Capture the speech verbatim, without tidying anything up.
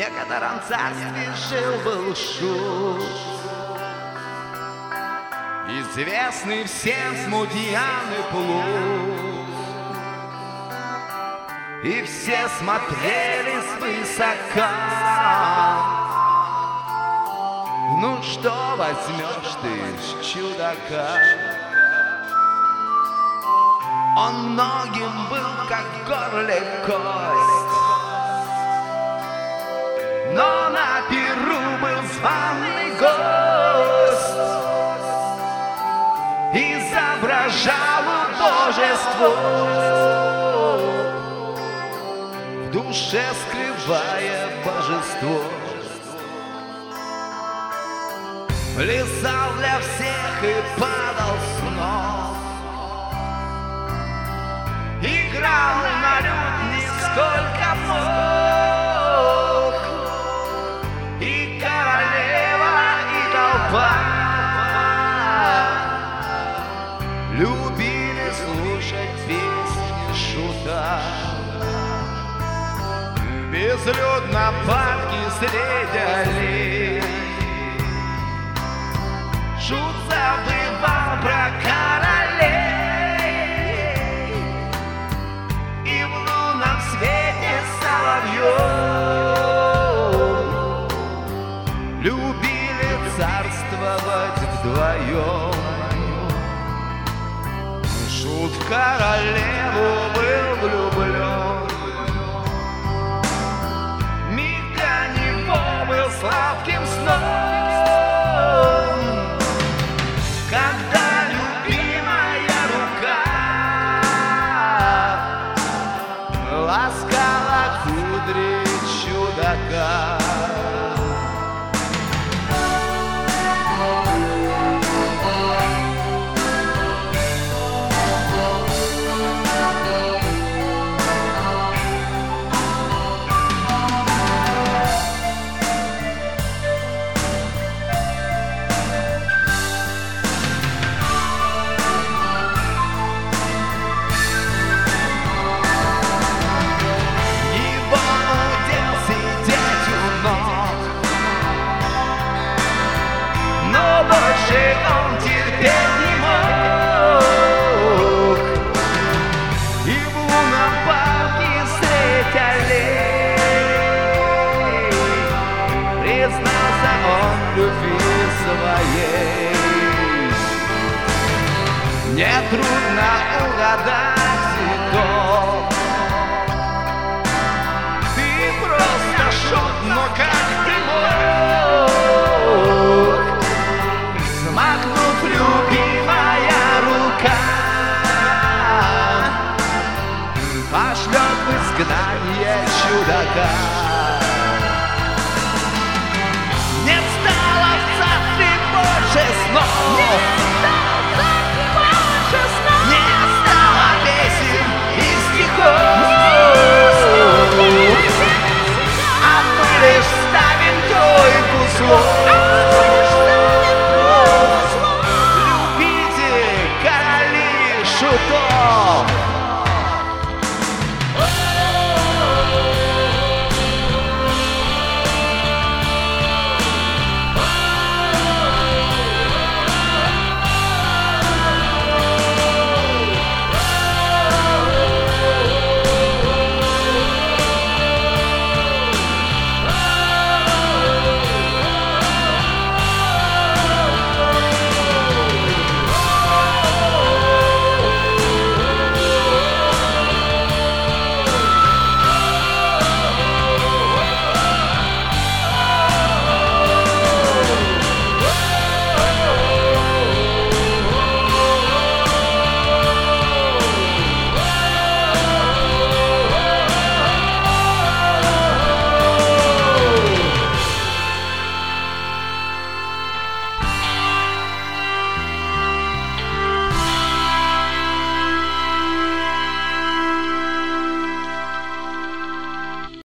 некотором царстве жил-был шут, известный всем смутьян и плут. И все смотрели свысока: ну что возьмешь ты с чудака? Он многим был, как в горле кость, но на пиру был званый гость, изображал божество, в душе скрывая божество. Плясал для всех и падал с ног, играл на лютне сколько мог, и королева, и толпа любили слушать песни шута. Безлюдно парки среди аллей шут забывал про королей, и в лунном свете соловьев любили царствовать вдвоем. Шут в королеву был влюблен, миг до него был сладким сном. Ласкала кудри чудака. Больше он терпеть не мог, и в лунном парке средь аллей признался он любви своей. Нетрудно угадать,